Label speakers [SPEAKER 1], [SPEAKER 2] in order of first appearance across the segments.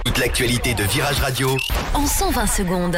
[SPEAKER 1] Toute l'actualité de Virage Radio
[SPEAKER 2] en 120 secondes.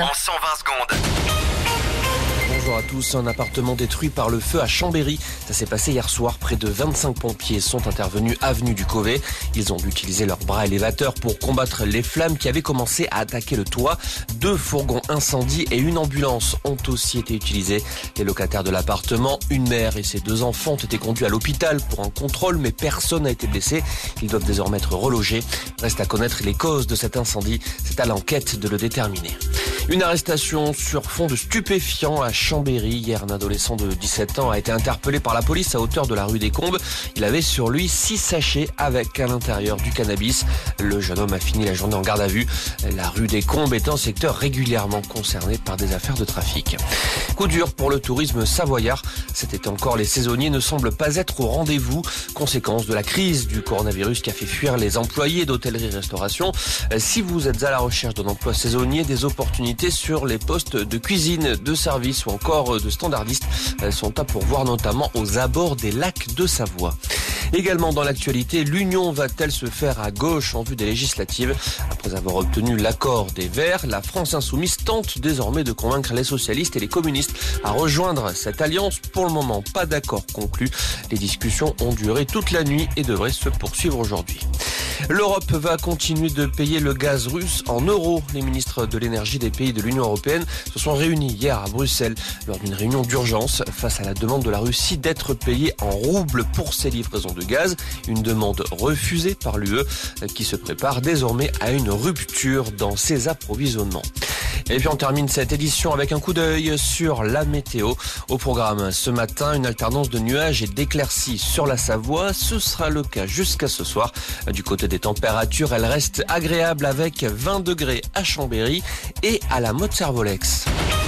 [SPEAKER 3] Bonjour à tous. Un appartement détruit par le feu à Chambéry. Ça s'est passé hier soir. Près de 25 pompiers sont intervenus avenue du Covet. Ils ont utilisé leurs bras élévateurs pour combattre les flammes qui avaient commencé à attaquer le toit. 2 fourgons incendie et une ambulance ont aussi été utilisés. Les locataires de l'appartement, une mère et ses 2 enfants ont été conduits à l'hôpital pour un contrôle, mais personne n'a été blessé. Ils doivent désormais être relogés. Reste à connaître les causes de cet incendie. C'est à l'enquête de le déterminer. Une arrestation sur fond de stupéfiants à Chambéry. Hier, un adolescent de 17 ans a été interpellé par la police à hauteur de la rue des Combes. Il avait sur lui 6 sachets avec à l'intérieur du cannabis. Le jeune homme a fini la journée en garde à vue. La rue des Combes est un secteur régulièrement concerné par des affaires de trafic. Coup dur pour le tourisme savoyard. Cet été encore, les saisonniers ne semblent pas être au rendez-vous. Conséquence de la crise du coronavirus qui a fait fuir les employés d'hôtellerie-restauration. Si vous êtes à la recherche d'un emploi saisonnier, des opportunités sur les postes de cuisine, de service ou encore de standardistes sont à pourvoir, notamment aux abords des lacs de Savoie. Également dans l'actualité, l'union va-t-elle se faire à gauche en vue des législatives? Après avoir obtenu l'accord des Verts, la France insoumise tente désormais de convaincre les socialistes et les communistes à rejoindre cette alliance. Pour le moment, pas d'accord conclu. Les discussions ont duré toute la nuit et devraient se poursuivre aujourd'hui. L'Europe va continuer de payer le gaz russe en euros. Les ministres de l'énergie des pays de l'Union européenne se sont réunis hier à Bruxelles lors d'une réunion d'urgence face à la demande de la Russie d'être payée en roubles pour ses livraisons de gaz. Une demande refusée par l'UE qui se prépare désormais à une rupture dans ses approvisionnements. Et puis on termine cette édition avec un coup d'œil sur la météo. Au programme ce matin, une alternance de nuages et d'éclaircies sur la Savoie. Ce sera le cas jusqu'à ce soir. Du côté des températures, elles restent agréables avec 20 degrés à Chambéry et à la Motte-Servolex.